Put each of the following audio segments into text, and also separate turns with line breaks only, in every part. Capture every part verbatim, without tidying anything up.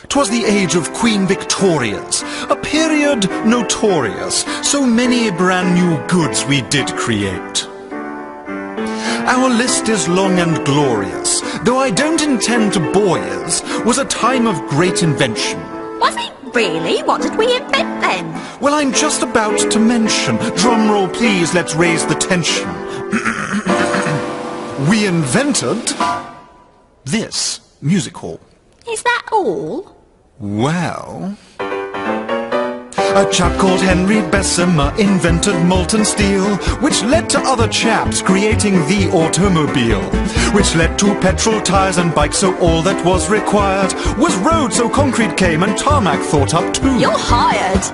'Twas the age of Queen Victoria's, a period notorious, so many brand new goods we did create. Our list is long and glorious, though I don't intend to bore yous, was a time of great invention.
Was it really? What did we invent then?
Well, I'm just about to mention. Drum roll, please, let's raise the tension. We invented this music hall.
Is that all?
Well, a chap called Henry Bessemer invented molten steel, which led to other chaps creating the automobile, which led to petrol tires and bikes, so all that was required was road, so concrete came and tarmac thought up too.
You're hired.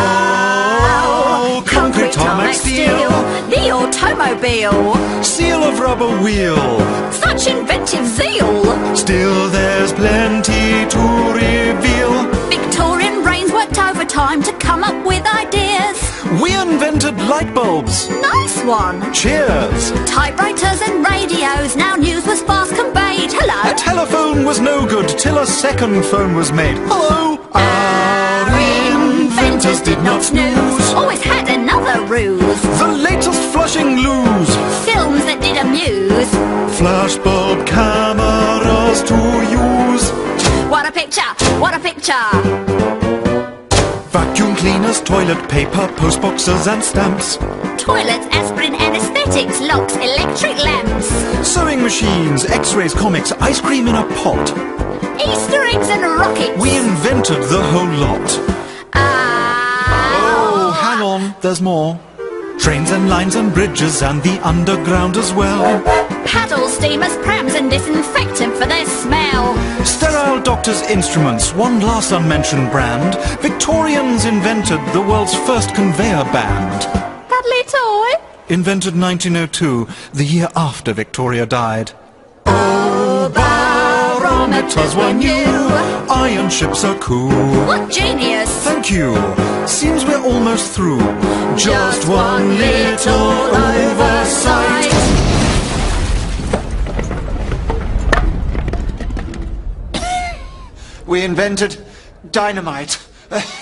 Oh, concrete, tarmac, steel,
the automobile.
seal of rubber wheel.
Such inventive zeal.
Still there's plenty to reveal.
Victorian brains worked overtime to come up with ideas.
We invented light bulbs.
Nice one.
Cheers.
Typewriters and radios, now news was fast conveyed. Hello.
A telephone was no good till a second phone was made. Hello.
Our inventors did not snooze. Always had another ruse.
The latest flushing loos.
Films that did amuse.
Flashbulb cameras to use.
What a picture, what a picture.
Vacuum cleaners, toilet paper, postboxes and stamps.
Toilets, aspirin, anesthetics, locks, electric lamps.
Sewing machines, x-rays, comics, ice cream in a pot.
Easter eggs and rockets.
We invented the whole lot.
Oh,
hang on, there's more. Trains and lines and bridges and the underground as well.
Paddles, steamers, prams and disinfectant for their smell.
Sterile doctors' instruments, one last unmentioned brand. Victorians invented the world's first conveyor band.
Cuddly toy.
Invented nineteen oh two, the year after Victoria died.
Oh, barometers were new.
Iron ships are cool.
What genius.
Thank you. Seems we're almost through.
Just one little oversight.
We invented dynamite.